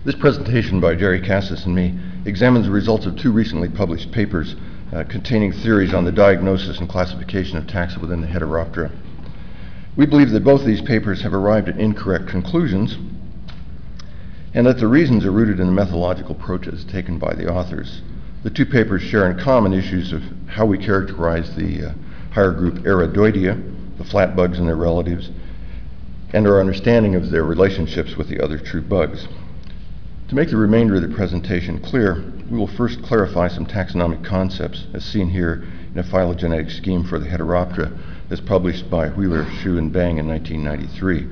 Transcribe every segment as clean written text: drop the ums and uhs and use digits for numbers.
This presentation by Jerry Cassis and me examines the results of two recently published papers containing theories on the diagnosis and classification of taxa within the Heteroptera. We believe that both these papers have arrived at incorrect conclusions and that the reasons are rooted in the methodological approaches taken by the authors. The two papers share in common issues of how we characterize the higher group Aradoidea, the flat bugs and their relatives, and our understanding of their relationships with the other true bugs. To make the remainder of the presentation clear, we will first clarify some taxonomic concepts as seen here in a phylogenetic scheme for the Heteroptera as published by Wheeler, Hsu, and Bang in 1993.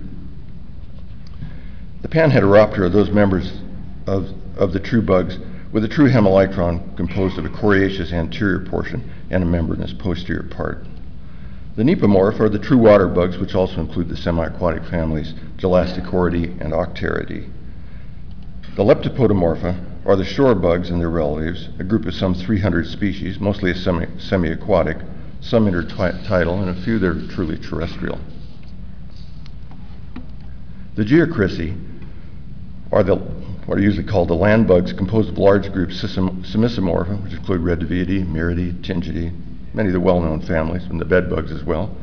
The Panheteroptera are those members of the true bugs with a true hemelytron composed of a coriaceous anterior portion and a membranous posterior part. The Nepomorph are the true water bugs, which also include the semi-aquatic families Gelastichoridae and Octeridae. The Leptopodomorpha are the shore bugs and their relatives, a group of some 300 species, mostly semi-aquatic, some intertidal, and a few that are truly terrestrial. The Geochrysi are what are usually called the land bugs, composed of large groups Simisomorpha, which include Rediviidae, Miridae, Tingidae, many of the well-known families, and the bed bugs as well.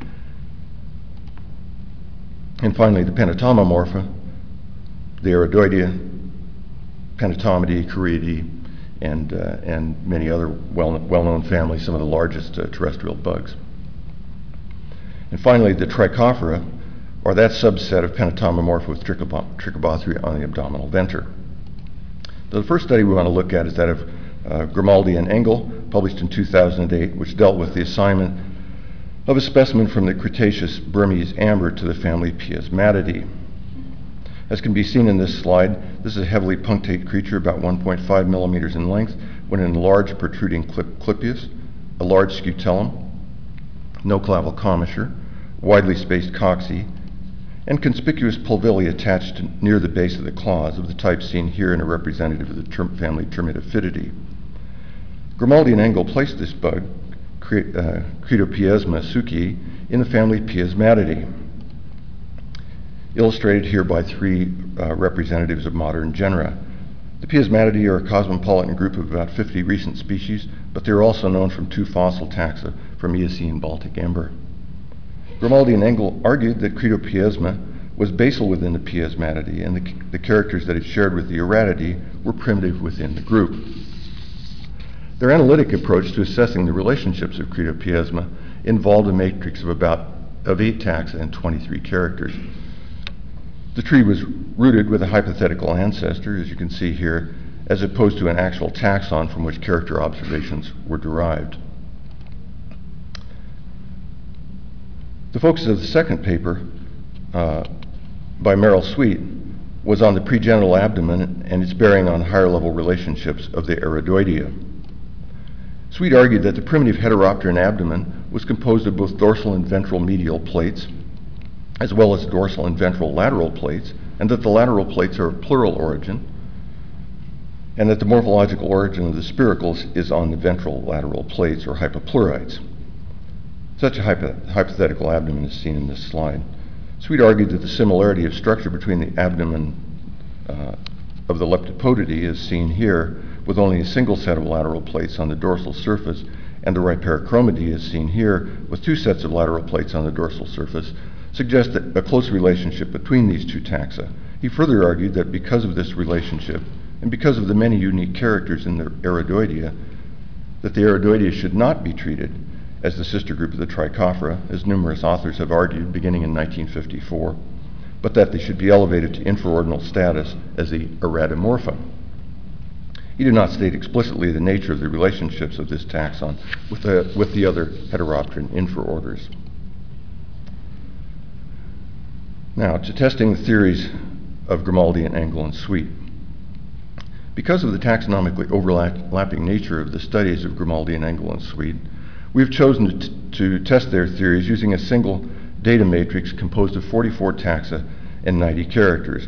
And finally, the Pentatomomorpha, the Aradoidea, Pentatomidae, Chariidae, and many other well-known families, some of the largest terrestrial bugs. And finally, the Trichophora, or that subset of Pentatomomorpha with Trichobothria on the abdominal venter. The first study we want to look at is that of Grimaldi and Engel, published in 2008, which dealt with the assignment of a specimen from the Cretaceous Burmese amber to the family Piasmatidae. As can be seen in this slide, this is a heavily punctate creature about 1.5 millimeters in length with an enlarged protruding clypeus, a large scutellum, no claval commissure, widely spaced coxae, and conspicuous pulvilli attached near the base of the claws of the type seen here in a representative of the family Termitophididae. Grimaldi and Engel placed this bug, Cretopiasma suchii, in the family Piasmatidae, illustrated here by three representatives of modern genera. The Piasmatidae are a cosmopolitan group of about 50 recent species, but they're also known from two fossil taxa from Eocene Baltic Ember. Grimaldi and Engel argued that Cretopiasma was basal within the Piasmatidae, and the characters that it shared with the Aratidae were primitive within the group. Their analytic approach to assessing the relationships of Cretopiasma involved a matrix of 8 taxa and 23 characters. The tree was rooted with a hypothetical ancestor, as you can see here, as opposed to an actual taxon from which character observations were derived. The focus of the second paper by Merrill Sweet was on the pregenital abdomen and its bearing on higher level relationships of the Aradoidea. Sweet argued that the primitive Heteropteran abdomen was composed of both dorsal and ventral medial plates, as well as dorsal and ventral lateral plates, and that the lateral plates are of pleural origin, and that the morphological origin of the spiracles is on the ventral lateral plates, or hypopleurites. Such a hypothetical abdomen is seen in this slide. Sweet argued that the similarity of structure between the abdomen of the Leptopodidae is seen here, with only a single set of lateral plates on the dorsal surface, and the Rhyperichromidae is seen here, with 2 sets of lateral plates on the dorsal surface, suggests a close relationship between these two taxa. He further argued that because of this relationship, and because of the many unique characters in the Aradoidea, that the Aradoidea should not be treated as the sister group of the Trichophora, as numerous authors have argued beginning in 1954, but that they should be elevated to infraordinal status as the Aradomorpha. He did not state explicitly the nature of the relationships of this taxon with the other Heteropteran infraorders. Now, to testing the theories of Grimaldi and Engel and Sweet. Because of the taxonomically overlapping nature of the studies of Grimaldi and Engel and Sweet, we've chosen to test their theories using a single data matrix composed of 44 taxa and 90 characters,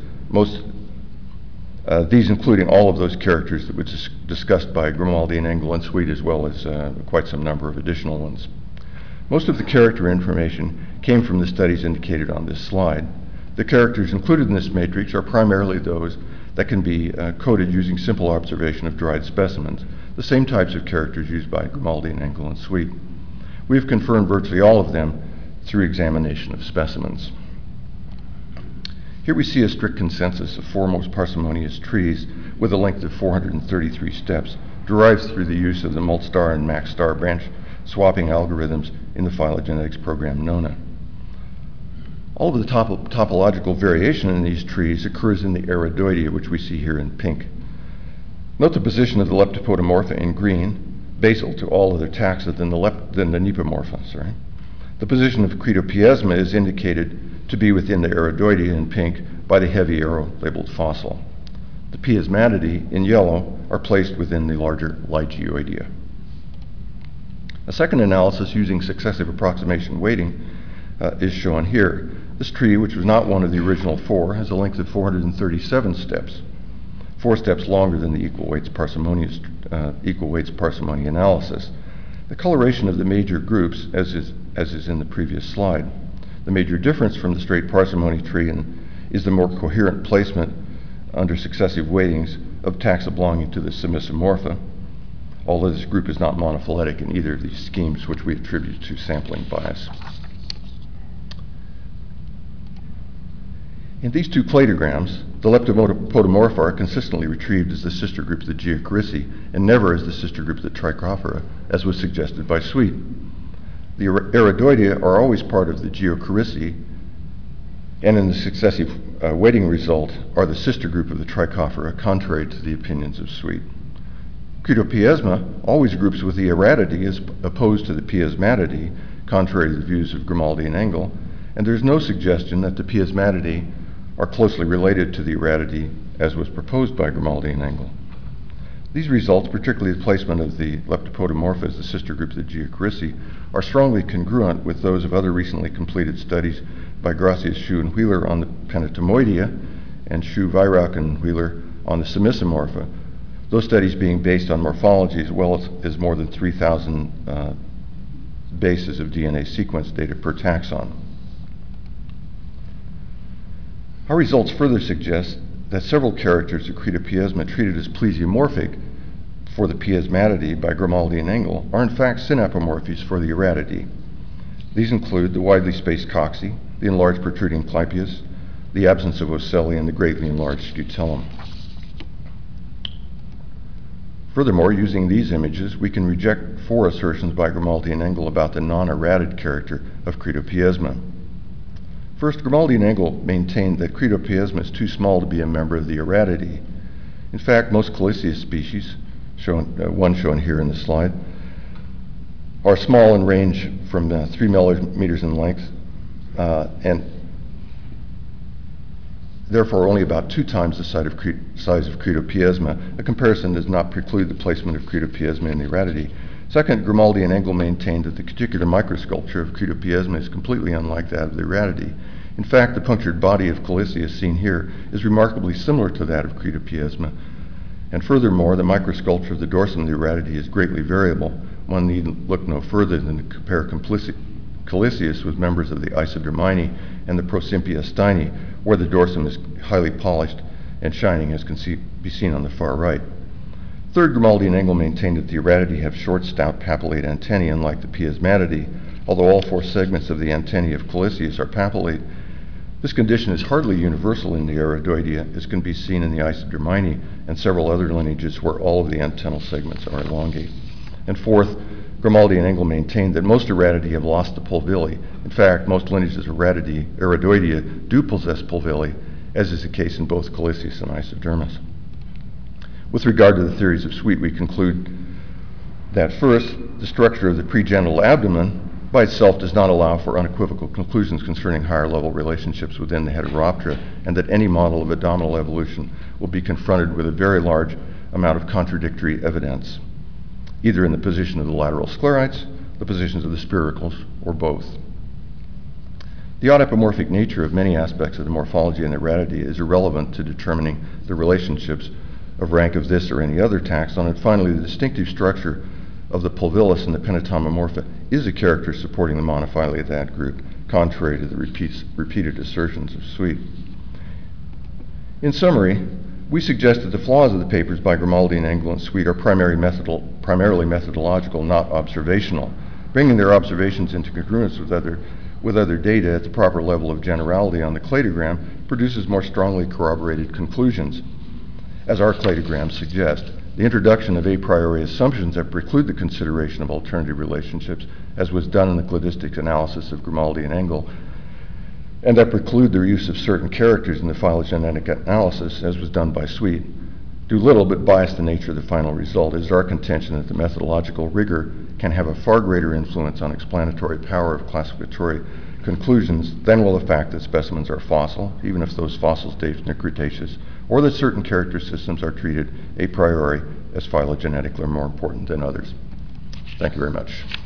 these including all of those characters that were discussed by Grimaldi and Engel and Sweet, as well as quite some number of additional ones. Most of the character information came from the studies indicated on this slide. The characters included in this matrix are primarily those that can be coded using simple observation of dried specimens, the same types of characters used by Grimaldi and Engel and Sweet. We have confirmed virtually all of them through examination of specimens. Here we see a strict consensus of four most parsimonious trees with a length of 433 steps, derived through the use of the MultStar and MaxStar branch swapping algorithms in the phylogenetics program Nona. All of the topological variation in these trees occurs in the Aradoidea, which we see here in pink. Note the position of the Leptopodomorpha in green, basal to all other taxa than the Nipomorpha. The position of Cretopiesma is indicated to be within the Aradoidea in pink by the heavy arrow labeled fossil. The Piesmatidae in yellow are placed within the larger Lygioidea. A second analysis using successive approximation weighting is shown here. This tree, which was not one of the original four, has a length of 437 steps, 4 steps longer than the equal weights parsimony analysis. The coloration of the major groups, as is in the previous slide. The major difference from the straight parsimony tree is the more coherent placement under successive weightings of taxa belonging to the Simicimorpha, although this group is not monophyletic in either of these schemes, which we attribute to sampling bias. In these two cladograms, the Leptopodomorpha are consistently retrieved as the sister group of the Geochrysi and never as the sister group of the Trichophora, as was suggested by Sweet. The Aradoidea are always part of the Geochrysi, and in the successive weighting result are the sister group of the Trichophora, contrary to the opinions of Sweet. Cretopiesma always groups with the Aratidae as opposed to the Piesmatidae, contrary to the views of Grimaldi and Engel, and there's no suggestion that the Piesmatidae are closely related to the Aratidae as was proposed by Grimaldi and Engel. These results, particularly the placement of the Leptopodomorpha as the sister group of the Geochrysi, are strongly congruent with those of other recently completed studies by Gracias, Xu, and Wheeler on the Penatomoidea, and Xu, Weirach, and Wheeler on the Simicimorpha, those studies being based on morphology as well as more than 3,000 bases of DNA sequence data per taxon. Our results further suggest that several characters of Cretopiesma treated as plesiomorphic for the Piesmatidae by Grimaldi and Engel are in fact synapomorphies for the Aratidae. These include the widely spaced cocci, the enlarged protruding clypeus, the absence of ocelli, and the greatly enlarged scutellum. Furthermore, using these images, we can reject 4 assertions by Grimaldi and Engel about the non-Aratid character of Cretopiesma. First, Grimaldi and Engel maintained that Cretopiesma is too small to be a member of the Aratidae. In fact, most Coliseus species, one shown here in the slide, are small and range from 3 millimeters in length, and therefore only about 2 times the size of Cretopiesma. A comparison does not preclude the placement of Cretopiesma in the Aratidae. Second, Grimaldi and Engel maintained that the particular microsculpture of Cretopiesma is completely unlike that of the Aratidae. In fact, the punctured body of Coliseus seen here is remarkably similar to that of Cretopiesma. And furthermore, the microsculpture of the dorsum of the Aratidae is greatly variable. One need look no further than to compare Coliseus with members of the Isodermini and the Prosympia steini, where the dorsum is highly polished and shining, as can be seen on the far right. Third, Grimaldi and Engel maintained that the Aratidae have short, stout papillate antennae, unlike the Piesmatidae. Although all 4 segments of the antennae of Coliseus are papillate, this condition is hardly universal in the Aradoidea, as can be seen in the Isodermini and several other lineages where all of the antennal segments are elongate. And fourth, Grimaldi and Engel maintained that most Aratidae have lost the pulvilli. In fact, most lineages of Aradoidea do possess pulvilli, as is the case in both Coliseus and Isodermus. With regard to the theories of Sweet, we conclude that first, the structure of the pregenital abdomen by itself does not allow for unequivocal conclusions concerning higher level relationships within the Heteroptera, and that any model of abdominal evolution will be confronted with a very large amount of contradictory evidence, either in the position of the lateral sclerites, the positions of the spiracles, or both. The autapomorphic nature of many aspects of the morphology in the Aratidae is irrelevant to determining the relationships of rank of this or any other taxon, and finally, the distinctive structure of the pulvillus and the Penatomiomorpha is a character supporting the monophyly of that group, contrary to the repeated assertions of Sweet. In summary, We suggest that the flaws of the papers by Grimaldi and Engel and Sweet are primarily methodological, not observational. Bringing their observations into congruence with other data at the proper level of generality on the cladogram produces more strongly corroborated conclusions. As our cladograms suggest, the introduction of a priori assumptions that preclude the consideration of alternative relationships, as was done in the cladistic analysis of Grimaldi and Engel, and that preclude the use of certain characters in the phylogenetic analysis, as was done by Sweet, do little but bias the nature of the final result. It is our contention that the methodological rigor can have a far greater influence on explanatory power of classificatory conclusions than will the fact that specimens are fossil, even if those fossils date from the Cretaceous, or that certain character systems are treated a priori as phylogenetically more important than others. Thank you very much.